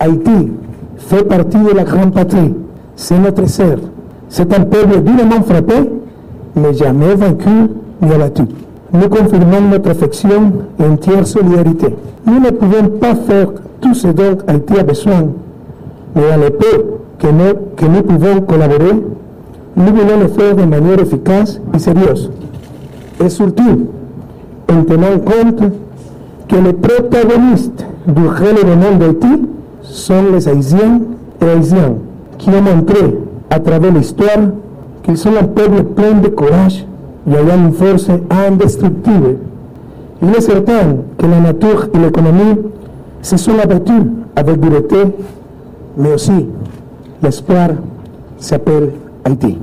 Haïti fait partie de la grande patrie. C'est notre sœur. C'est un peuple durement frappé, mais jamais vaincu ni abattu. Nous confirmons notre affection et entière solidarité. Nous ne pouvons pas faire tout ce dont Haïti a besoin, mais dans les peu que nous pouvons collaborer, nous voulons le faire de manière efficace et sérieuse. Et surtout, en tenant compte que les protagonistes du relèvement d'Haïti sont les Haïtiens et Haïtiennes, qui ont montré à travers l'histoire qu'ils sont un peuple plein de courage et ayant une force indestructible. Il est certain que la nature et l'économie se sont abattues avec dureté, mais aussi l'espoir s'appelle Haïti.